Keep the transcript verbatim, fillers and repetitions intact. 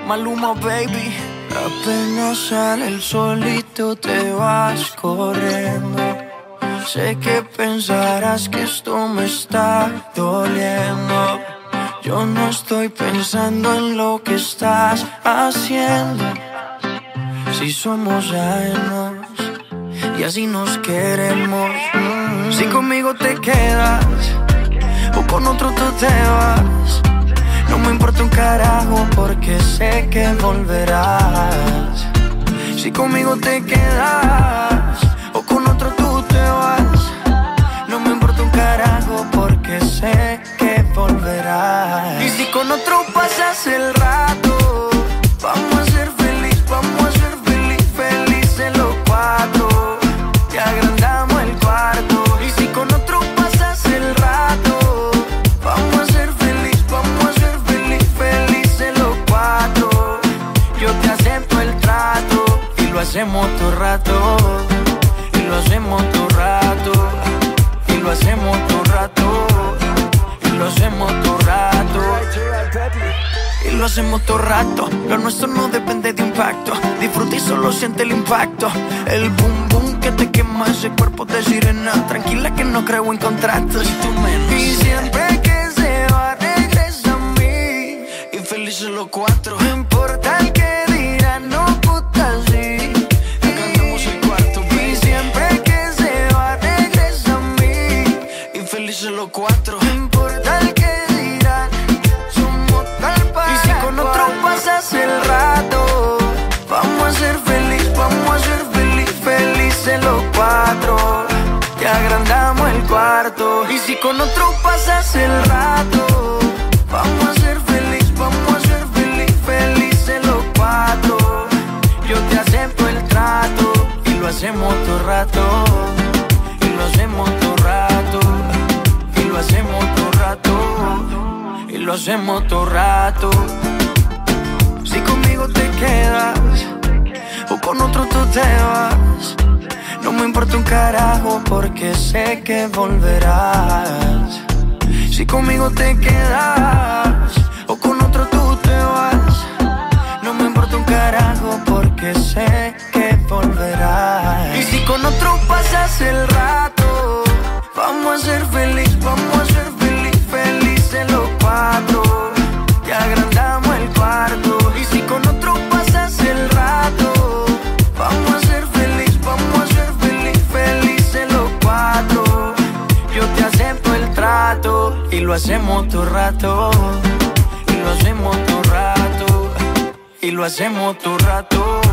Maluma, baby. Apenas sale el solito te vas corriendo. Sé que pensarás que esto me está doliendo. Yo no estoy pensando en lo que estás haciendo. Si somos ajenos y así nos queremos. Si conmigo te quedas o con otro tú te vas, no me importa un carajo porque sé que volverás. Si conmigo te quedas o con otro tú te vas, no me importa un carajo porque sé que volverás. Y si con otro pasas el rato, vamos a ser feliz, vamos a ser feliz, felices los cuatro. Te agrandamos el cuarto. Y si con otro pasas el rato, vamos a ser feliz, vamos a ser feliz, felices los cuatro. Yo te acepto el trato y lo hacemos todo rato. Y lo hacemos todo rato. Y lo hacemos todo rato. Y lo hacemos todo rato. Y lo hacemos todo rato. Lo nuestro no depende de impacto. Disfruta y solo siente el impacto. El boom boom que te quema ese cuerpo de sirena. Tranquila que no creo en contratos. Y tú menos. Y siempre que se va regresa a mí. Y felices los cuatro. No importa el que dirán, no puta sí. Cantamos el cuarto. Y siempre que se va regresa a mí. Y felices los cuatro. No importa el que dirán, somos tal para. Y si con otro pasas el rato, vamos a ser feliz, vamos a ser feliz, felices los cuatro. Te agrandamos el cuarto. Y si con otro pasas el rato, vamos a ser feliz, vamos a ser feliz, felices los cuatro. Yo te acepto el trato y lo hacemos todo rato. Y lo hacemos todo rato. Y lo hacemos todo rato. Y lo hacemos todo rato. Si conmigo te quedas o con otro tú te vas, no me importa un carajo porque sé que volverás. Si conmigo te quedas o con otro tú te vas, no me importa un carajo porque sé que volverás. Y si con otro pasas el rato, vamos a ser feliz, vamos a ser feliz, felices los cuatro. Te agrandamos el cuarto. Y si con otro pasas el rato, vamos a ser feliz, vamos a ser feliz, felices los cuatro. Yo te acepto el trato y lo hacemos todo rato. Y lo hacemos todo rato. Y lo hacemos todo rato.